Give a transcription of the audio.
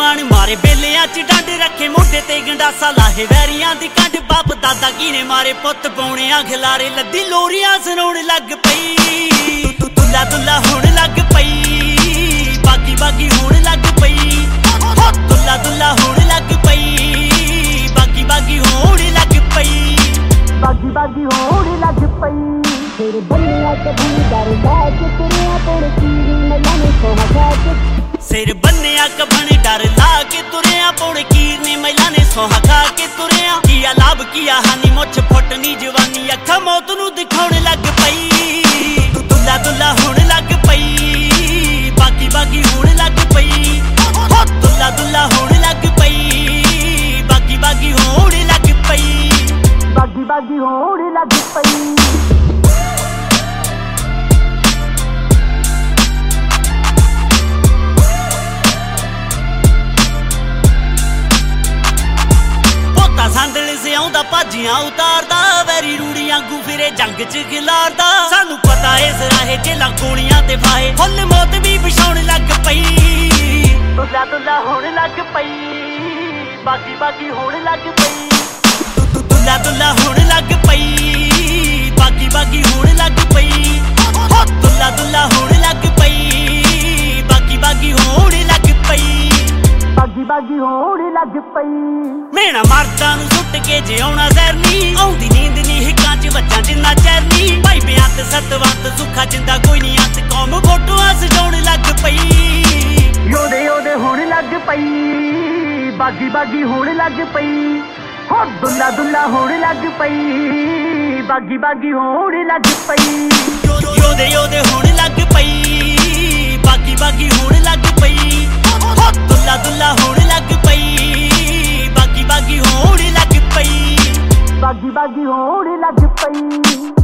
जवान मारे बेलियां च डंड रखे मोढे ते गंडासा लाहे वैरियां दी कंड बाप दादा कीने मारे पुत पौणियां खिलारे लद्दी लोरियां सुनाउण लग पई दुल्ला दुल्ला होण लग पई बागी बागी होण लग पई दुल्ला दुल्ला होण लग पई बागी बागी होण लग पई बागी बागी होण लग पई तेरे बन्निया कभी डर लाग तुरिया पड़ कीरी मैला ने सोहा खा के सिर बन्निया कभी डर लाके तुरिया पौड़ कीर ने मैला ने सोहा खा के तुरिया किया लाभ किया हानि मुछ फुटनी जवानी अखा मौत नू दिखाउण लग पई दुल्ला दुल्ला होण लग पई बागी बागी होण लग पई दुल्ला दुल्ला होण लग पई बागी बागी होण लग पई बागी बागी होण लग पई संदल से आउंदा भाजियां उतारदा वैरी रूड़ियां गू फिरे जंग च खिलारदा सानू पता इस राहे जेलां गोलियां ते फाहे फुल मौत भी बिछाउण लग पई दुल्ला दुल्ला होण लग पई बागी बागी होण लग पई दुल्ला दुल्ला होण लग पई बागी बागी होण लग पई दुल्ला दुल्ला होण लग पई बागी बागी होण लग पई बागी बागी होण लग पई मेणा मर्दां नूं सुट के जिउणा जहरनी आउंदी नींद नी हिक्कां च वज्जां जिन्ना चैरनी भाई बेअंत सतवंत सुखा जिंदा कोई नी अंत कौम फोटोआं सजाउण लग पई योदे योदे होण लग पई बागी बागी होण लग पई हो दुल्ला दुल्ला होण लग पई बागी बागी होण लग पई योदे योदे होण लग पई बागी बागी होण लग पई दुल्ला दुल्ला होण लग पई बागी बागी होण लग पई बागी बागी होण लग पई।